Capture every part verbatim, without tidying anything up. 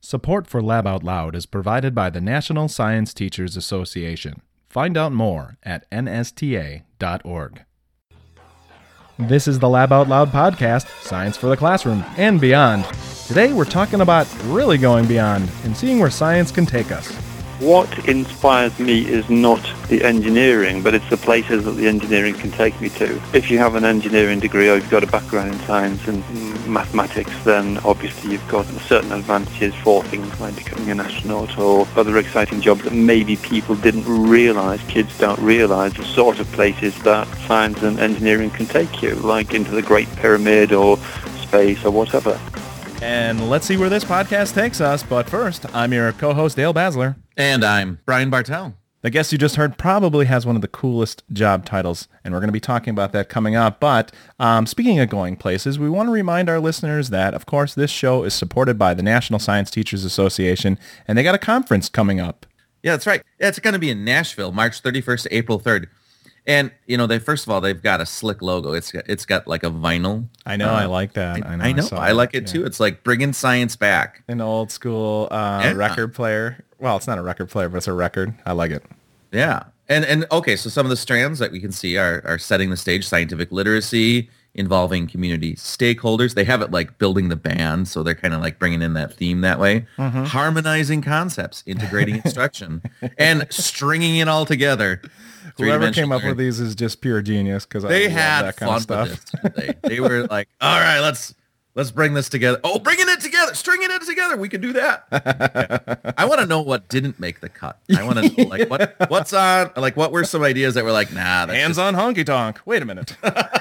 Support for Lab Out Loud is provided by the National Science Teachers Association. Find out more at N S T A dot org. This is the Lab Out Loud podcast, Science for the Classroom and beyond. Today we're talking about really going beyond and seeing where science can take us. What inspires me is not the engineering, but it's the places that the engineering can take me to. If you have an engineering degree or you've got a background in science and mathematics, then obviously you've got certain advantages for things like becoming an astronaut or other exciting jobs that maybe people didn't realise, kids don't realise, the sort of places that science and engineering can take you, like into the Great Pyramid or space or whatever. And let's see where this podcast takes us. But first, I'm your co-host, Dale Basler. And I'm Brian Bartel. The guest you just heard probably has one of the coolest job titles, and we're going to be talking about that coming up. But um, speaking of going places, we want to remind our listeners that, of course, this show is supported by the National Science Teachers Association, and they got a conference coming up. Yeah, that's right. Yeah, it's going to be in Nashville, March thirty-first to April third. And, you know, they first of all, they've got a slick logo. It's got, it's got like a vinyl. I know. Uh, I like that. I, I know. I, know, I, I like it, yeah. too. It's like bringing science back. An old school uh, yeah. record player. Well, it's not a record player, but it's a record. I like it. Yeah. And, and okay, so some of the strands that we can see are, are setting the stage, scientific literacy, involving community stakeholders. They have it like building the band, so they're kind of like bringing in that theme that way. Mm-hmm. Harmonizing concepts, integrating instruction, and stringing it all together. Whoever came up with these is just pure genius, because I they love had that kind fun of stuff. With this. They, they were like, all right, let's let's bring this together. Oh, bringing it together, stringing it together. We can do that. Yeah. I want to know what didn't make the cut. I want to know like what what's on, like what were some ideas that were like, nah, that's hands just... on honky tonk. Wait a minute.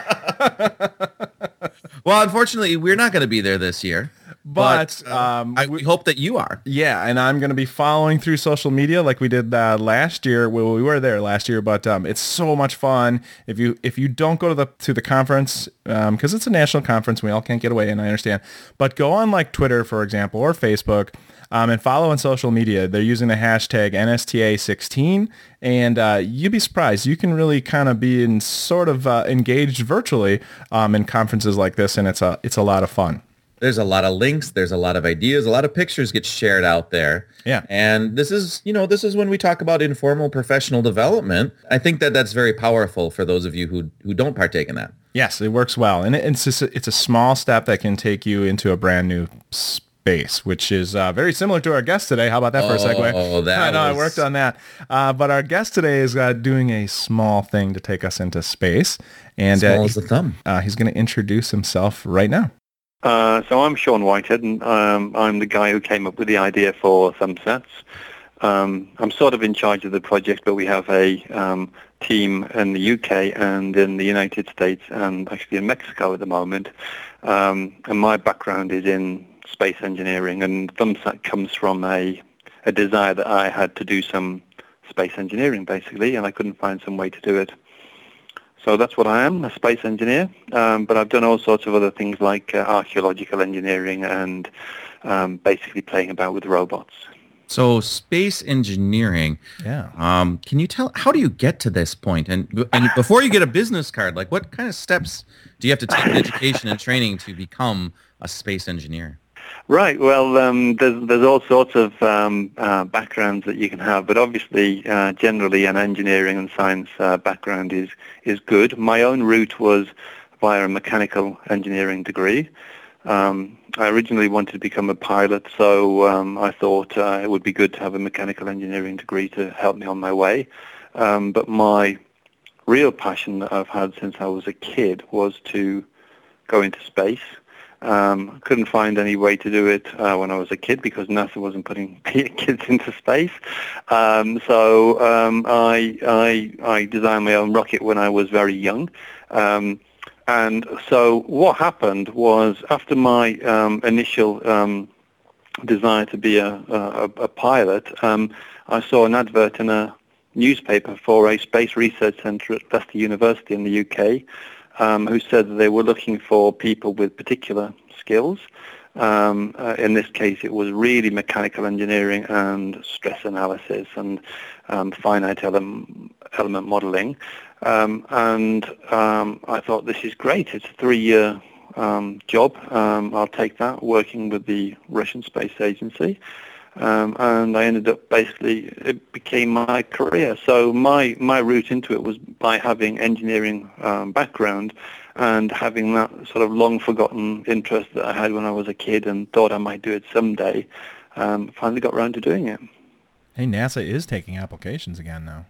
Well, unfortunately, we're not going to be there this year. But, but uh, um, I we hope that you are. Yeah, and I'm going to be following through social media like we did uh, last year. Well, we were there last year, but um, it's so much fun. If you if you don't go to the to the conference, because um, it's a national conference, we all can't get away, and I understand. But go on like Twitter, for example, or Facebook, um, and follow on social media. They're using the hashtag N S T A sixteen, and uh, you'd be surprised. You can really kind of be in sort of uh, engaged virtually um, in conferences like this, and it's a it's a lot of fun. There's a lot of links. There's a lot of ideas. A lot of pictures get shared out there. Yeah. And this is, you know, this is when we talk about informal professional development. I think that that's very powerful for those of you who who don't partake in that. Yes, it works well. And it's just, it's a small step that can take you into a brand new space, which is uh, very similar to our guest today. How about that for a segue? Oh, that I know, was... I worked on that. Uh, but our guest today is uh, doing a small thing to take us into space. And small uh, as the thumb. Uh, he's going to introduce himself right now. Uh, so I'm Sean Whitehead, and um, I'm the guy who came up with the idea for ThumbSats. Um, I'm sort of in charge of the project, but we have a um, team in the U K and in the United States and actually in Mexico at the moment. Um, and my background is in space engineering, and ThumbSat comes from a, a desire that I had to do some space engineering, basically, and I couldn't find some way to do it. So that's what I am, a space engineer, um, but I've done all sorts of other things like uh, archaeological engineering and um, basically playing about with robots. So space engineering, yeah. Um, can you tell, how do you get to this point? And, and before you get a business card, like what kind of steps do you have to take in education and training to become a space engineer? Right. Well, um, there's there's all sorts of um, uh, backgrounds that you can have, but obviously, uh, generally, an engineering and science uh, background is is good. My own route was via a mechanical engineering degree. Um, I originally wanted to become a pilot, so um, I thought uh, it would be good to have a mechanical engineering degree to help me on my way. Um, but my real passion that I've had since I was a kid was to go into space. Um, I couldn't find any way to do it uh, when I was a kid because NASA wasn't putting kids into space. Um, so um, I, I, I designed my own rocket when I was very young. Um, and so what happened was after my um, initial um, desire to be a, a, a pilot, um, I saw an advert in a newspaper for a space research centre at Leicester University in the U K. Um, who said that they were looking for people with particular skills. Um, uh, in this case, it was really mechanical engineering and stress analysis and um, finite element, element modeling. Um, and um, I thought, this is great. It's a three-year um, job. Um, I'll take that, working with the Russian Space Agency. Um, and I ended up basically, it became my career. So my, my route into it was by having engineering um, background and having that sort of long forgotten interest that I had when I was a kid and thought I might do it someday. Um, finally got around to doing it. Hey, NASA is taking applications again now.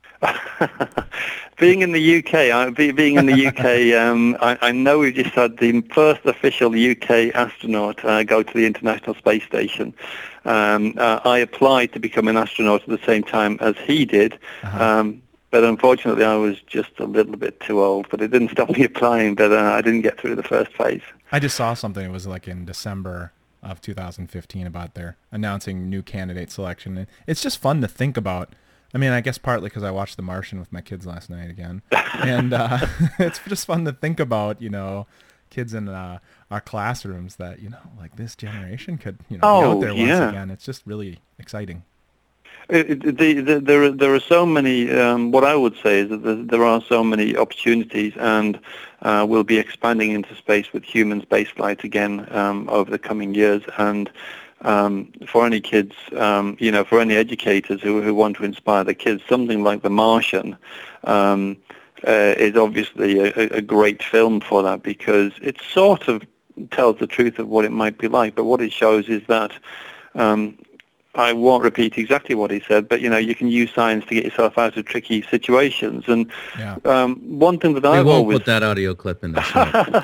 Being in the U K, I, be, being in the U K, um, I, I know we just had the first official U K astronaut uh, go to the International Space Station. Um, uh, I applied to become an astronaut at the same time as he did, uh-huh. um, but unfortunately I was just a little bit too old. But it didn't stop me applying, but uh, I didn't get through the first phase. I just saw something. It was like in December of two thousand fifteen about their announcing new candidate selection. And it's just fun to think about. I mean, I guess partly because I watched The Martian with my kids last night again. And uh, it's just fun to think about, you know, kids in uh, our classrooms that, you know, like this generation could, you know, oh, be out there yeah. once again. It's just really exciting. It, it, the, the, there, are, there are so many, um, what I would say is that there, there are so many opportunities, and uh, we'll be expanding into space with human spaceflight again um, over the coming years. And Um, for any kids, um, you know, for any educators who, who want to inspire the kids, something like The Martian um, uh, is obviously a, a great film for that, because it sort of tells the truth of what it might be like. But what it shows is that, um, I won't repeat exactly what he said, but, you know, you can use science to get yourself out of tricky situations. And yeah. um, one thing that we I've won't always... put that audio clip in the show.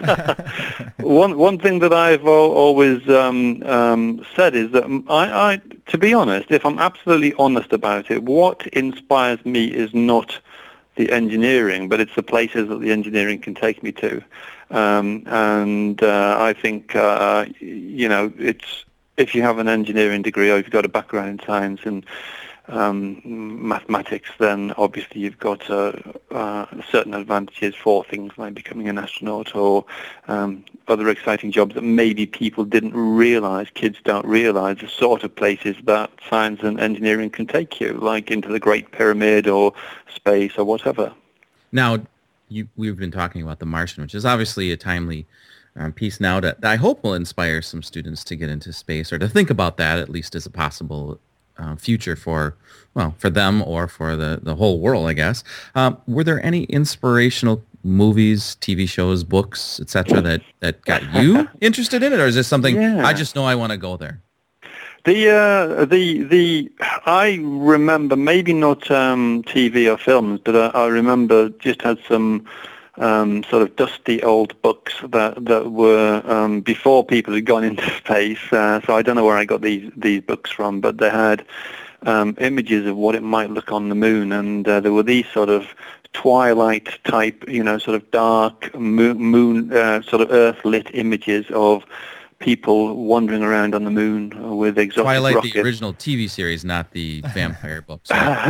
one one thing that I've al- always um, um, said is that I, I, to be honest, if I'm absolutely honest about it, what inspires me is not the engineering, but it's the places that the engineering can take me to. Um, and uh, I think, uh, you know, it's... if you have an engineering degree or you've got a background in science and um, mathematics, then obviously you've got uh, uh, certain advantages for things like becoming an astronaut or um, other exciting jobs that maybe people didn't realize, kids don't realize, the sort of places that science and engineering can take you, like into the Great Pyramid or space or whatever. Now, you, we've been talking about The Martian, which is obviously a timely Um, piece now that, that I hope will inspire some students to get into space, or to think about that at least as a possible uh, future for, well, for them or for the, the whole world, I guess. Um, were there any inspirational movies, T V shows, books, et cetera that, that got you interested in it, or is this something yeah. I just know I want to go there? The uh, the the I remember, maybe not um, T V or films, but I, I remember just had some Um, sort of dusty old books that that were um, before people had gone into space. Uh, so I don't know where I got these these books from, but they had um, images of what it might look on the moon, and uh, there were these sort of twilight type, you know, sort of dark moon, moon uh, sort of Earth lit images of people wandering around on the moon with exotic Twilight, rockets. the original T V series, not the vampire books.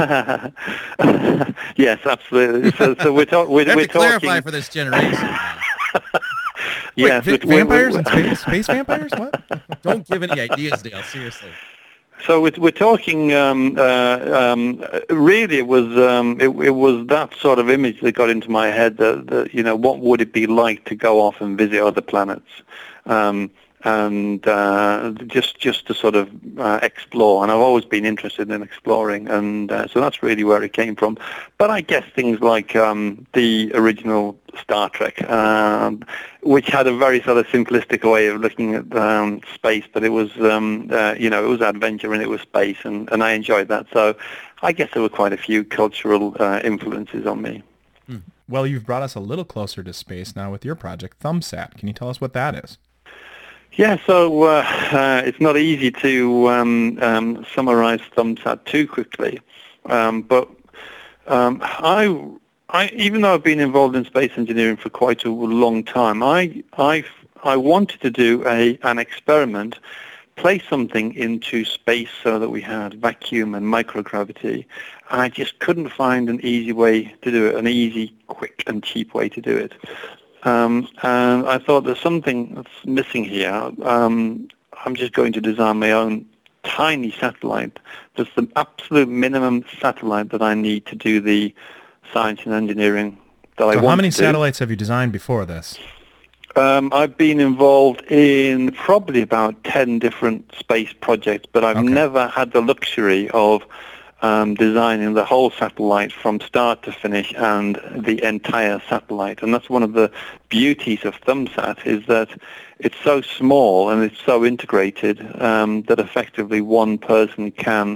Yes, absolutely. So, so we're, talk- we're, I have we're to clarify talking... for this generation. Yes, Wait, we're- vampires we're- and space, space vampires? What? Don't give any ideas, Dale. Seriously. So we're, we're talking. Um, uh, um, really, it was um, it, it was that sort of image that got into my head. That, that you know, what would it be like to go off and visit other planets, um, and uh, just just to sort of uh, explore. And I've always been interested in exploring, and uh, so that's really where it came from. But I guess things like um, the original Star Trek, um, which had a very sort of simplistic way of looking at um, space, but it was, um, uh, you know, it was adventure and it was space, and, and I enjoyed that. So I guess there were quite a few cultural uh, influences on me. Hmm. Well, you've brought us a little closer to space now with your project, ThumbSat. Can you tell us what that is? Yeah, so uh, uh, it's not easy to um, um, summarize ThumbSat too quickly, um, but um, I... I, even though I've been involved in space engineering for quite a long time, I, I, I wanted to do a, an experiment, place something into space so that we had vacuum and microgravity. And I just couldn't find an easy way to do it, an easy, quick and cheap way to do it. Um, and I thought there's something that's missing here. Um, I'm just going to design my own tiny satellite. That's the absolute minimum satellite that I need to do the science and engineering that so I want how many to do. satellites have you designed before this? Um, I've been involved in probably about ten different space projects, but I've Okay. never had the luxury of um, designing the whole satellite from start to finish and the entire satellite. And that's one of the beauties of ThumbSat, is that it's so small and it's so integrated um, that effectively one person can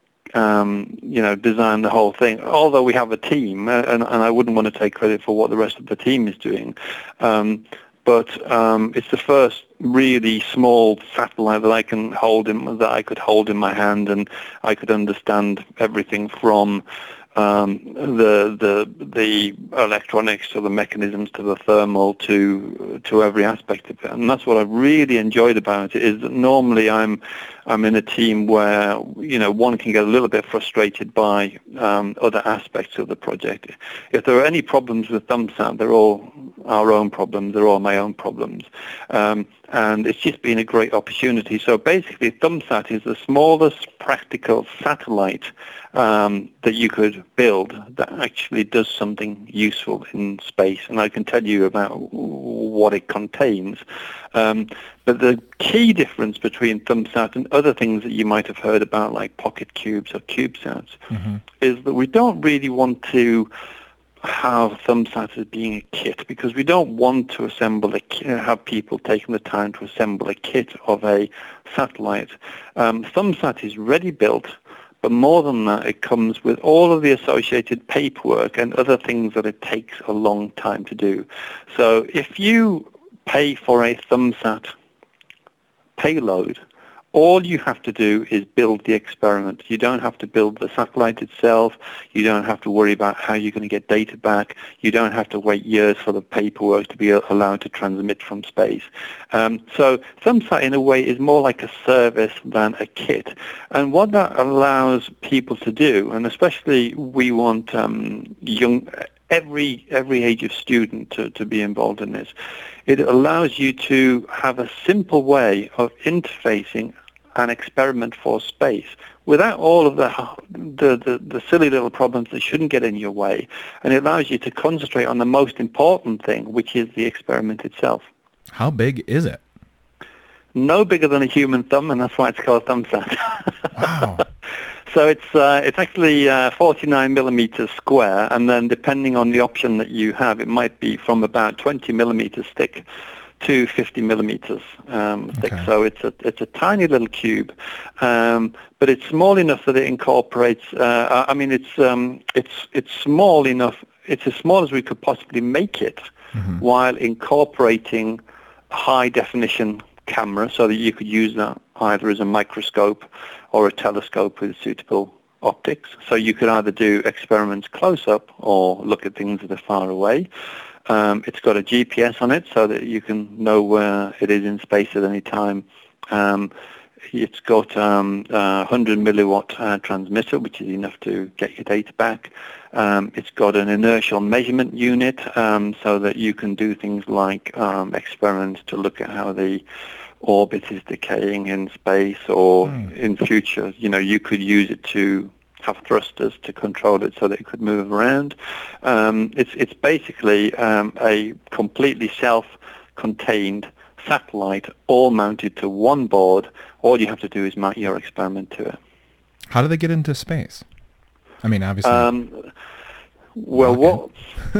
um, you know, design the whole thing. Although we have a team, uh, and, and I wouldn't want to take credit for what the rest of the team is doing, um, but um, it's the first really small satellite that I can hold in, that I could hold in my hand, and I could understand everything from um, the the the electronics to the mechanisms to the thermal to to every aspect of it. And that's what I really enjoyed about it, is that normally I'm I'm in a team where, you know, one can get a little bit frustrated by um, other aspects of the project. If there are any problems with ThumbSat, they're all our own problems. They're all my own problems. Um, and it's just been a great opportunity. So basically, ThumbSat is the smallest practical satellite um, that you could build that actually does something useful in space. And I can tell you about what it contains. Um, but the key difference between ThumbSat and other things that you might have heard about, like Pocket Cubes or CubeSats, mm-hmm. is that we don't really want to have ThumbSat as being a kit, because we don't want to assemble a kit, have people taking the time to assemble a kit of a satellite. Um, ThumbSat is ready built, but more than that, it comes with all of the associated paperwork and other things that it takes a long time to do. So if you pay for a ThumbSat payload, all you have to do is build the experiment. You don't have to build the satellite itself. You don't have to worry about how you're going to get data back. You don't have to wait years for the paperwork to be allowed to transmit from space. Um, so ThumbSat, in a way, is more like a service than a kit. And what that allows people to do, and especially we want um, young, every every age of student to, to be involved in this, it allows you to have a simple way of interfacing an experiment for space without all of the, the, the, the silly little problems that shouldn't get in your way. And it allows you to concentrate on the most important thing, which is the experiment itself. How big is it? No bigger than a human thumb, and that's why it's called ThumbSat. Wow. So it's uh, it's actually uh, forty-nine millimeters square, and then depending on the option that you have, it might be from about twenty millimeters thick to fifty millimeters um, thick. Okay. So it's a it's a tiny little cube, um, but it's small enough that it incorporates. Uh, I mean, it's um, it's it's small enough. It's as small as we could possibly make it, mm-hmm. while incorporating high definition camera, so that you could use that either as a microscope or a telescope with suitable optics. So you could either do experiments close up or look at things that are far away. Um, it's got a G P S on it so that you can know where it is in space at any time. Um, it's got um, a one hundred milliwatt uh, transmitter, which is enough to get your data back. Um, it's got an inertial measurement unit um, so that you can do things like um, experiments to look at how the orbit is decaying in space, or mm. in future, you know, you could use it to have thrusters to control it so that it could move around. Um, it's it's basically um, a completely self-contained satellite, all mounted to one board. All you have to do is mount your experiment to it. How do they get into space? I mean, obviously. Um, well, what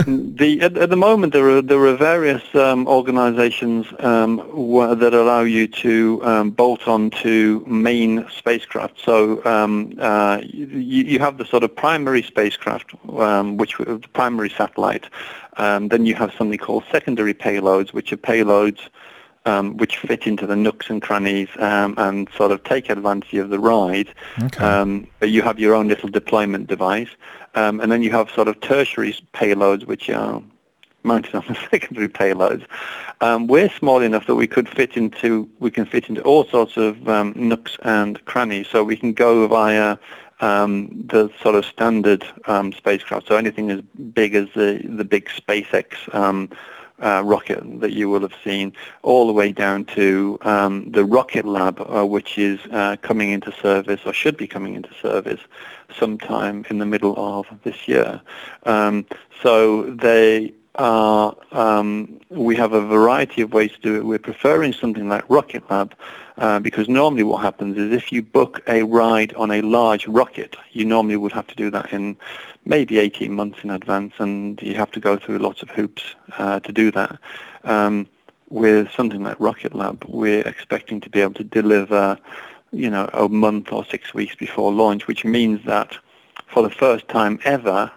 the at, at the moment there are there are various um, organisations um, wh- that allow you to um, bolt onto main spacecraft. So um, uh, you, you have the sort of primary spacecraft, um, which the primary satellite. Um, then you have something called secondary payloads, which are payloads Um, which fit into the nooks and crannies um, and sort of take advantage of the ride. Okay. Um, but you have your own little deployment device. Um, and then you have sort of tertiary payloads, which are mounted on the secondary payloads. Um, we're small enough that we could fit into, we can fit into all sorts of um, nooks and crannies. So we can go via um, the sort of standard um, spacecraft. So anything as big as the, the big SpaceX um Uh, rocket that you will have seen, all the way down to um, the Rocket Lab, uh, which is uh, coming into service, or should be coming into service, sometime in the middle of this year. Um, so they are, um, we have a variety of ways to do it. We're preferring something like Rocket Lab uh, because normally what happens is if you book a ride on a large rocket, you normally would have to do that in maybe eighteen months in advance, and you have to go through lots of hoops uh, to do that. Um, with something like Rocket Lab, we're expecting to be able to deliver, you know, a month or six weeks before launch, which means that for the first time ever,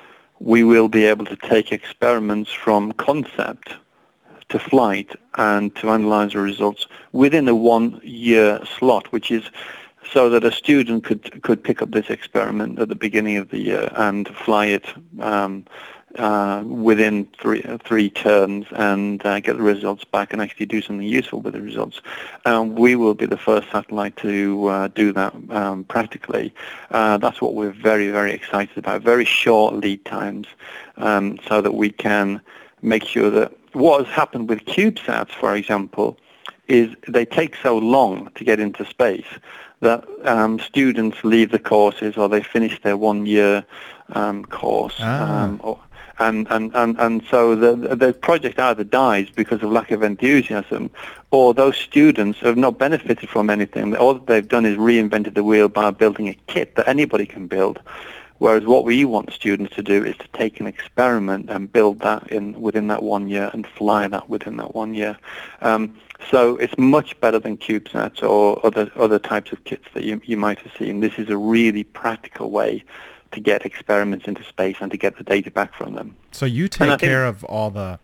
we will be able to take experiments from concept to flight and to analyze the results within a one-year slot, which is so that a student could could pick up this experiment at the beginning of the year and fly it um, uh, within three three terms and uh, get the results back and actually do something useful with the results. Um, we will be the first satellite to uh, do that um, practically. Uh, that's what we're very, very excited about. Very short lead times, um, so that we can make sure that what has happened with CubeSats, for example, is they take so long to get into space that um, students leave the courses or they finish their one-year um, course. Ah. Um, or, and, and, and, and so the, the project either dies because of lack of enthusiasm, or those students have not benefited from anything. All that they've done is reinvented the wheel by building a kit that anybody can build. Whereas what we want students to do is to take an experiment and build that in within that one year and fly that within that one year. Um, so it's much better than CubeSats or other other types of kits that you you might have seen. This is a really practical way to get experiments into space and to get the data back from them. So you take care of all the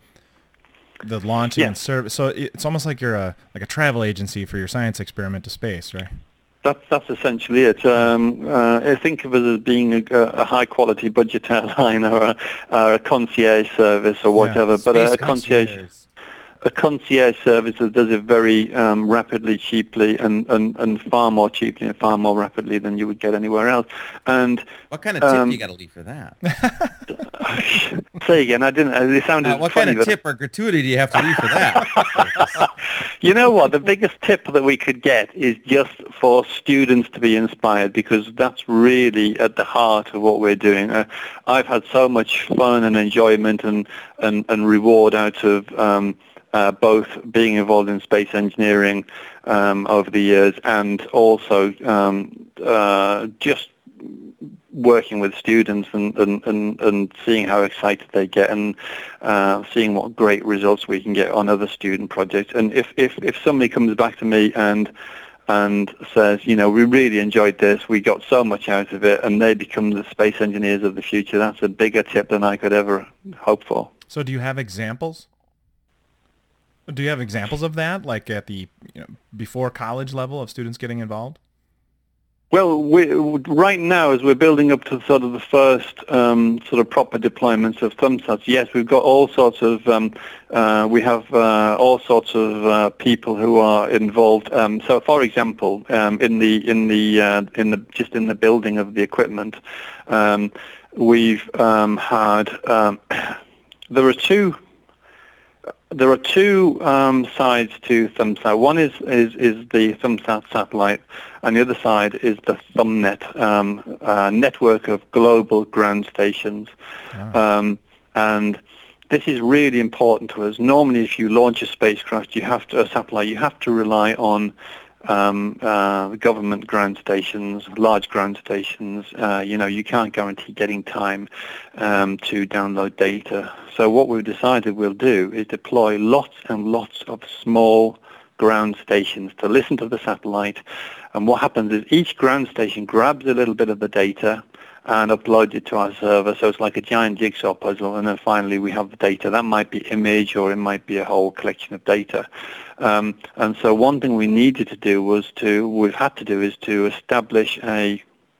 the launching Yeah. and service. So it's almost like you're a like a travel agency for your science experiment to space, right? That's that's essentially it. Um, uh, I think of it as being a, a high-quality budget airline or a, or a concierge service or whatever. Yeah, but a, a Space concierge, concierge. a concierge service that does it very um, rapidly, cheaply, and, and, and far more cheaply and far more rapidly than you would get anywhere else. And What kind of tip Um, do you got to leave for that? say again, I didn't. It sounded Uh, what funny, kind of but tip or gratuity do you have to leave for that? you know what? The biggest tip that we could get is just for students to be inspired, because that's really at the heart of what we're doing. Uh, I've had so much fun and enjoyment and, and, and reward out of um, uh, both being involved in space engineering um, over the years and also um, uh, just working with students and, and, and, and seeing how excited they get and uh, seeing what great results we can get on other student projects. And if, if, if somebody comes back to me and and says, you know, we really enjoyed this, we got so much out of it, and they become the space engineers of the future, that's a bigger tip than I could ever hope for. So do you have examples? Do you have examples of that, like at the you know, before college level of students getting involved? Well, we, right now, as we're building up to sort of the first um, sort of proper deployments of ThumbSats, yes, we've got all sorts of, um, uh, we have uh, all sorts of uh, people who are involved. Um, so, for example, um, in the in the uh, in the just in the building of the equipment, um, we've um, had um, there are two. There are two um, sides to ThumbSat. One is, is, is the ThumbSat satellite, and the other side is the ThumbNet um, uh, network of global ground stations. Ah. Um, and this is really important to us. Normally, if you launch a spacecraft, you have to a satellite, you have to rely on um, uh, government ground stations, large ground stations. Uh, you know, you can't guarantee getting time um, to download data. So what we've decided we'll do is deploy lots and lots of small ground stations to listen to the satellite. And what happens is each ground station grabs a little bit of the data and uploads it to our server. So it's like a giant jigsaw puzzle. And then finally we have the data. That might be image or it might be a whole collection of data. Um, and so one thing we needed to do was to, we've had to do is to establish a,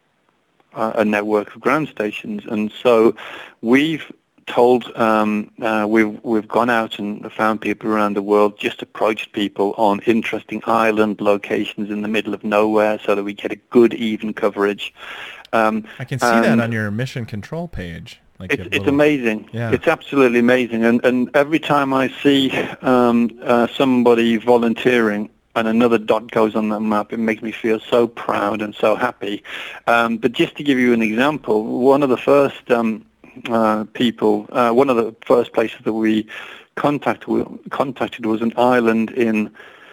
a network of ground stations. And so we've told um, uh, we've we've gone out and found people around the world, just approached people on interesting island locations in the middle of nowhere, so that we get a good even coverage. Um, I can see that on your mission control page. Like it's you have it's little- amazing. Yeah. It's absolutely amazing. And and every time I see um, uh, somebody volunteering and another dot goes on that map, it makes me feel so proud and so happy. Um, but just to give you an example, one of the first um, uh, people. Uh, one of the first places that we contacted contacted was an island in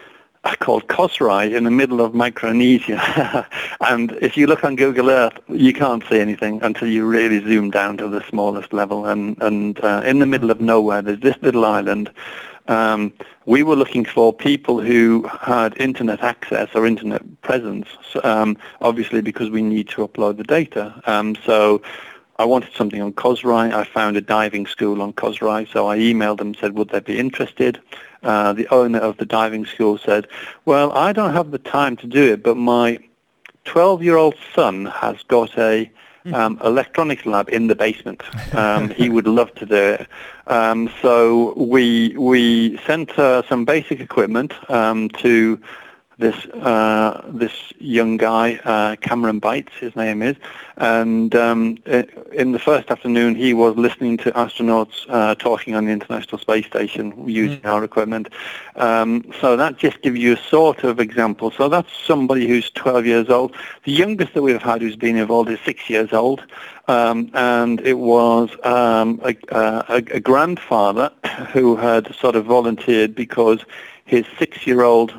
called Kosrae in the middle of Micronesia. And if you look on Google Earth, you can't see anything until you really zoom down to the smallest level. And, and uh, in the middle of nowhere, there's this little island. Um, we were looking for people who had internet access or internet presence, um, obviously because we need to upload the data. Um, so I wanted something on Kosrae. I found a diving school on Kosrae, so I emailed them and said, would they be interested? Uh, the owner of the diving school said, well, I don't have the time to do it, but my twelve-year-old son has got a um, electronics lab in the basement. Um, he would love to do it. Um, so we we sent uh, some basic equipment um, to this uh, this young guy, uh, Cameron Bites, his name is, and um, in the first afternoon he was listening to astronauts uh, talking on the International Space Station using mm. our equipment. Um, so that just gives you a sort of example. So that's somebody who's twelve years old. The youngest that we've had who's been involved is six years old, um, and it was um, a, a, a grandfather who had sort of volunteered because his six-year-old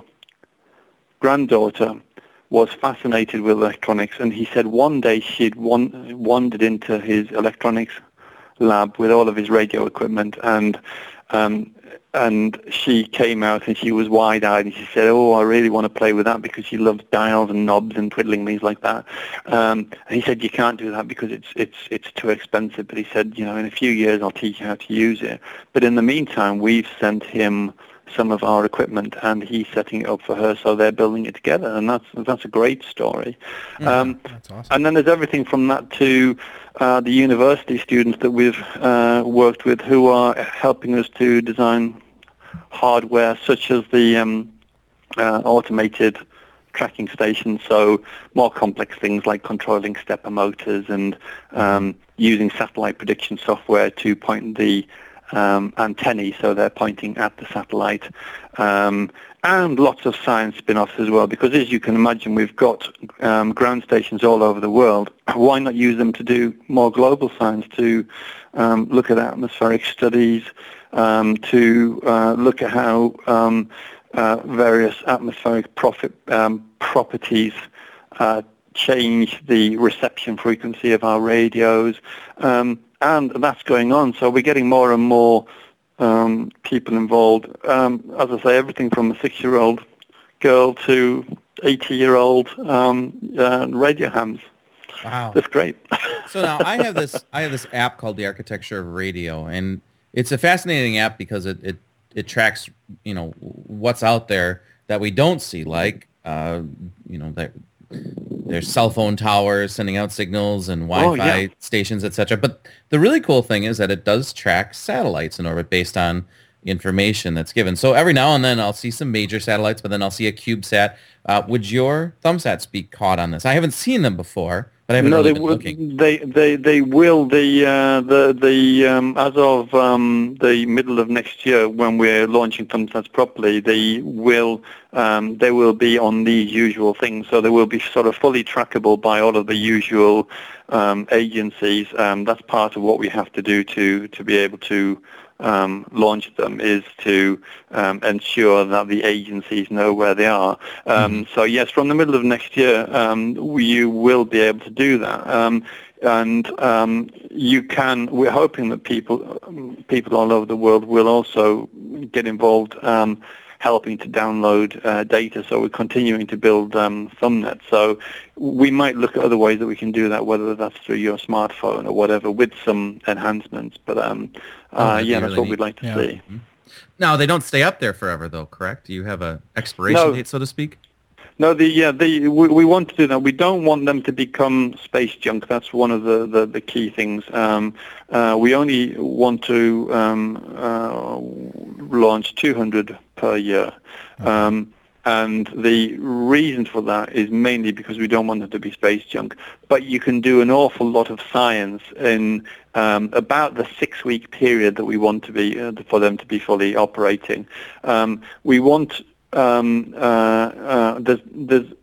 granddaughter was fascinated with electronics, and he said one day she'd wan- wandered into his electronics lab with all of his radio equipment, and um, and she came out and she was wide-eyed, and she said, oh, I really want to play with that, because she loves dials and knobs and twiddling things like that. Um, and he said, you can't do that because it's it's it's too expensive. But he said, you know, in a few years I'll teach you how to use it. But in the meantime, we've sent him some of our equipment, and he's setting it up for her, so they're building it together, and that's that's a great story. Yeah, um, that's awesome. And then there's everything from that to uh, the university students that we've uh, worked with, who are helping us to design hardware such as the um, uh, automated tracking stations, so more complex things like controlling stepper motors and um, using satellite prediction software to point the Um, antennae, so they're pointing at the satellite, um, and lots of science spin-offs as well, because as you can imagine, we've got um, ground stations all over the world. Why not use them to do more global science, to um, look at atmospheric studies, um, to uh, look at how um, uh, various atmospheric profit, um, properties uh, change the reception frequency of our radios, um, and that's going on. So we're getting more and more um, people involved. Um, as I say, everything from a six-year-old girl to eighty-year-old um, uh, radio hams. Wow, that's great. So now I have this I have this app called the Architecture of Radio, and it's a fascinating app because it it, it tracks, you know, what's out there that we don't see, like uh, you know that. There's cell phone towers sending out signals and Wi-Fi oh, yeah. stations, et cetera. But the really cool thing is that it does track satellites in orbit based on information that's given. So every now and then I'll see some major satellites, but then I'll see a CubeSat. Uh, would your ThumbSats be caught on this? I haven't seen them before, but I haven't no, really they been will. looking. They they they will. The uh, the the um, as of um, the middle of next year, when we're launching ThumbSats properly, they will um, they will be on these usual things. So they will be sort of fully trackable by all of the usual um, agencies. Um, that's part of what we have to do to to be able to Um, launch them, is to um, ensure that the agencies know where they are. Um, mm-hmm. So yes, from the middle of next year, um, you will be able to do that. Um, and um, you can. We're hoping that people, people all over the world, will also get involved, um, helping to download uh, data. So we're continuing to build um, ThumbNet. So we might look at other ways that we can do that, whether that's through your smartphone or whatever, with some enhancements. But um, uh, oh, yeah, that's really what neat. we'd like to Yeah. see. Now, they don't stay up there forever, though, correct? Do you have a expiration No. date, so to speak? No, the yeah, the we, we want to do that. We don't want them to become space junk. That's one of the, the, the key things. Um, uh, we only want to um, uh, launch two hundred per year. Um, and the reason for that is mainly because we don't want them to be space junk. But you can do an awful lot of science in um, about the six-week period that we want to be uh, for them to be fully operating. Um, we want. Um, uh, uh, there's, there's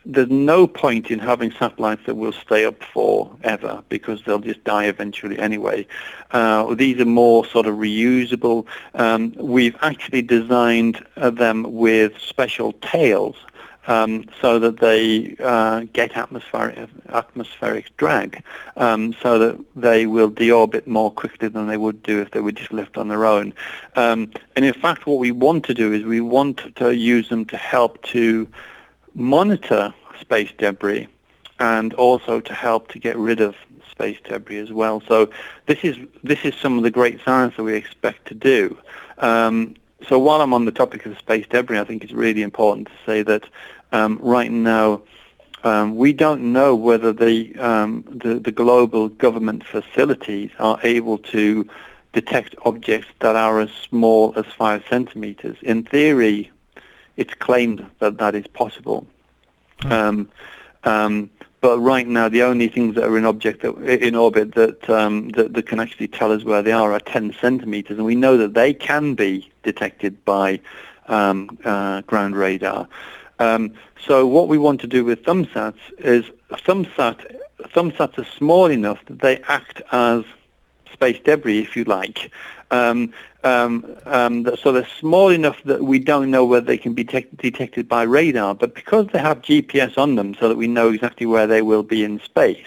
there's no point in having satellites that will stay up forever because they'll just die eventually anyway. Uh, these are more sort of reusable. Um, we've actually designed uh, them with special tails um, so that they uh, get atmospheric, atmospheric drag, um, so that they will deorbit more quickly than they would do if they were just left on their own. Um, and in fact, what we want to do is we want to use them to help to monitor space debris and also to help to get rid of space debris as well. So this is this is some of the great science that we expect to do. Um, so while I'm on the topic of space debris, I think it's really important to say that um, right now um, we don't know whether the, um, the the global government facilities are able to detect objects that are as small as five centimeters. In theory, it's claimed that that is possible. Um, um, but right now, the only things that are in object that, in orbit that, um, that that can actually tell us where they are are ten centimeters, and we know that they can be detected by um, uh, ground radar. Um, so what we want to do with thumbsats is thumbsat thumbsats are small enough that they act as space debris, if you like. Um, um, um, so they're small enough that we don't know whether they can be te- detected by radar, but because they have G P S on them so that we know exactly where they will be in space,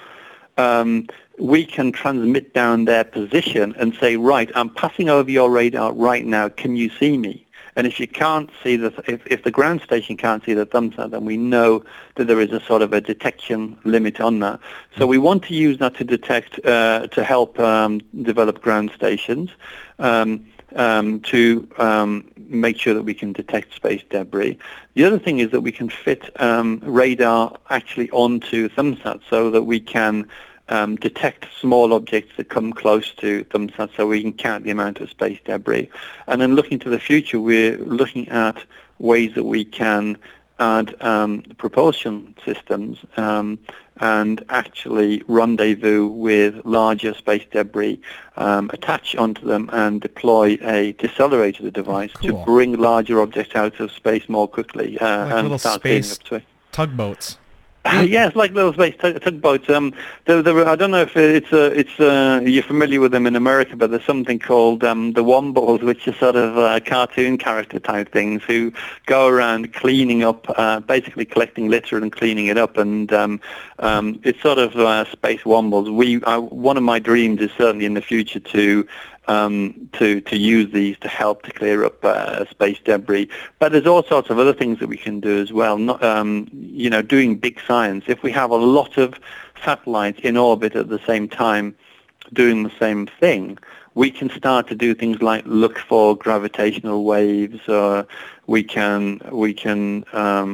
um, we can transmit down their position and say, right, I'm passing over your radar right now, can you see me? And if you can't see the, if, if the ground station can't see the thumbsat, then we know that there is a sort of a detection limit on that. So we want to use that to detect, uh, to help um, develop ground stations, um, um, to um, make sure that we can detect space debris. The other thing is that we can fit um, radar actually onto thumbsats so that we can Um, detect small objects that come close to thumbsats so we can count the amount of space debris. And then looking to the future, we're looking at ways that we can add um, propulsion systems um, and actually rendezvous with larger space debris, um, attach onto them and deploy a decelerator device Cool. to bring larger objects out of space more quickly uh, Like and little start space sailing up to it. tugboats. Yeah, it's like little space tug- tugboats. Um, there, there, I don't know if it's uh, it's uh, you're familiar with them in America, but there's something called um, the Wombles, which are sort of uh, cartoon character type things who go around cleaning up, uh, basically collecting litter and cleaning it up, and um, um, it's sort of uh, space Wombles. We, I, one of my dreams is certainly in the future to. Um, to to use these to help to clear up uh, space debris, but there's all sorts of other things that we can do as well. Not, um, you know, doing big science. If we have a lot of satellites in orbit at the same time, doing the same thing, we can start to do things like look for gravitational waves, or we can we can um,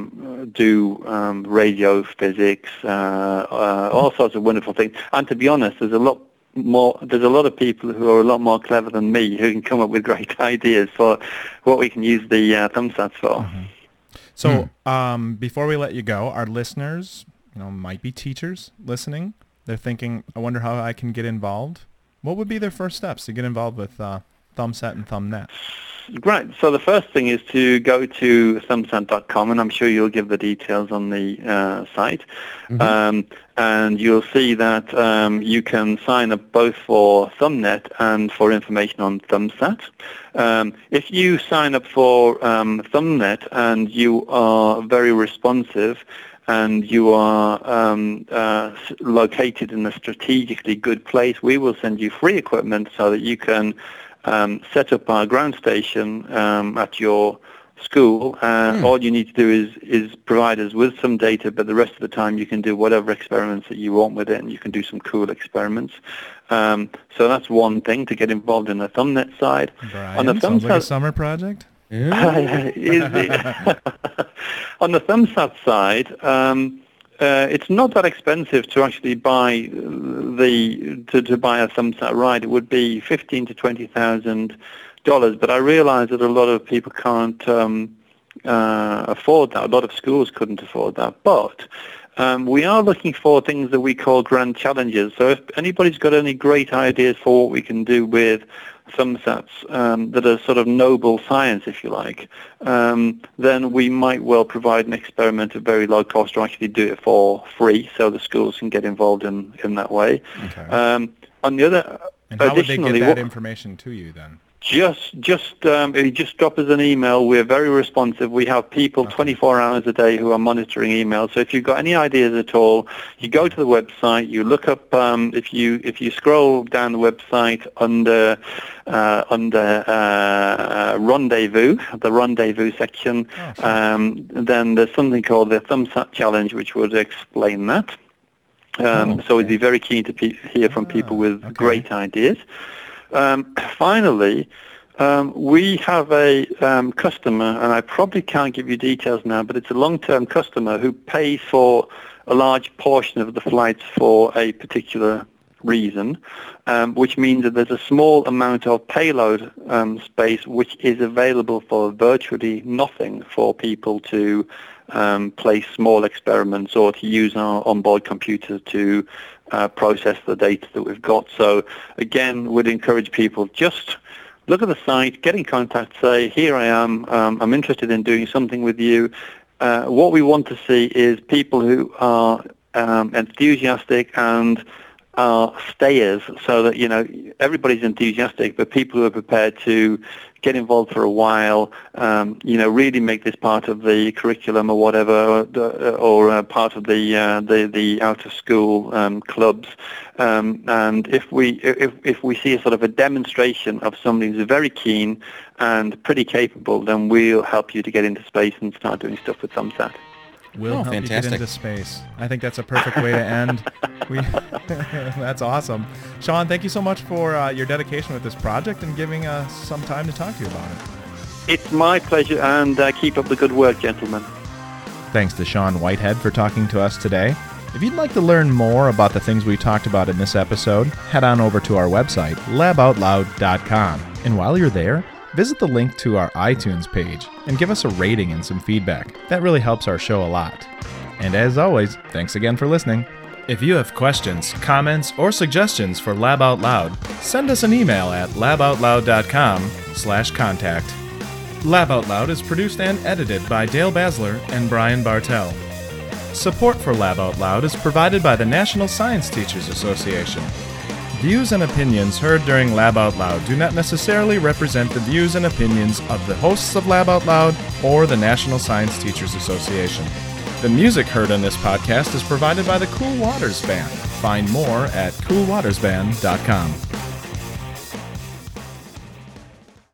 do um, radio physics, uh, uh, all sorts of wonderful things. And to be honest, there's a lot. More, there's a lot of people who are a lot more clever than me who can come up with great ideas for what we can use the uh, thumbsats for. Mm-hmm. So hmm. um, before we let you go, our listeners, you know, might be teachers listening. They're thinking, I wonder how I can get involved. What would be their first steps to get involved with uh, Thumbsat and ThumbNet? Great. So the first thing is to go to thumbsat dot com, and I'm sure you'll give the details on the uh, site. Mm-hmm. Um, and you'll see that um, you can sign up both for ThumbNet and for information on Thumbsat. Um, if you sign up for um, ThumbNet and you are very responsive and you are um, uh, located in a strategically good place, we will send you free equipment so that you can Um, set up our ground station um, at your school. Uh, mm. All you need to do is, is provide us with some data, but the rest of the time you can do whatever experiments that you want with it, and you can do some cool experiments. Um, so that's one thing, to get involved in the ThumbNet side. Brian, on the sounds like a summer project. Yeah. On the ThumbSat side, um, Uh, it's not that expensive to actually buy the to, to buy a ThumbSat ride. It would be fifteen to twenty thousand dollars, but I realize that a lot of people can't um, uh, afford that. A lot of schools couldn't afford that, but um, we are looking for things that we call grand challenges. So if anybody's got any great ideas for what we can do with thumbsats um, that are sort of noble science, if you like, um, then we might well provide an experiment at very low cost or actually do it for free so the schools can get involved in, in that way. Okay. Um, on the other, and how would they get that what, information to you then? Just, just, um, if you just drop us an email. We're very responsive. We have people okay. twenty-four hours a day who are monitoring emails. So if you've got any ideas at all, you go to the website. You look up. Um, if you if you scroll down the website under uh, under uh, Rendezvous, the Rendezvous section, oh, sure. um, then there's something called the Thumbsat Challenge, which would explain that. Um, oh, okay. So we'd be very keen to pe- hear from oh, people with okay. great ideas. Um, finally, um, we have a um, customer, and I probably can't give you details now, but it's a long-term customer who pays for a large portion of the flights for a particular reason, um, which means that there's a small amount of payload um, space which is available for virtually nothing for people to um, place small experiments or to use our onboard computer to Uh, process the data that we've got. So again, would encourage people, just look at the site, get in contact, say, here I am, um, I'm interested in doing something with you. Uh, what we want to see is people who are um, enthusiastic and are stayers, so that, you know, everybody's enthusiastic, but people who are prepared to get involved for a while, um, you know, really make this part of the curriculum or whatever, or, or uh, part of the uh, the the out of school um, clubs. Um, and if we if if we see a sort of a demonstration of somebody who's very keen and pretty capable, then we'll help you to get into space and start doing stuff with Thumbsat. We'll oh, help fantastic. you get into space. I think that's a perfect way to end. We, that's awesome. Sean, thank you so much for uh, your dedication with this project and giving us some time to talk to you about it. It's my pleasure, and uh, keep up the good work, gentlemen. Thanks to Sean Whitehead for talking to us today. If you'd like to learn more about the things we talked about in this episode, head on over to our website, lab out loud dot com. And while you're there, visit the link to our iTunes page and give us a rating and some feedback. That really helps our show a lot. And as always, thanks again for listening. If you have questions, comments, or suggestions for Lab Out Loud, send us an email at lab out loud dot com slash contact. Lab Out Loud is produced and edited by Dale Basler and Brian Bartell. Support for Lab Out Loud is provided by the National Science Teachers Association. Views and opinions heard during Lab Out Loud do not necessarily represent the views and opinions of the hosts of Lab Out Loud or the National Science Teachers Association. The music heard on this podcast is provided by the Cool Waters Band. Find more at cool waters band dot com.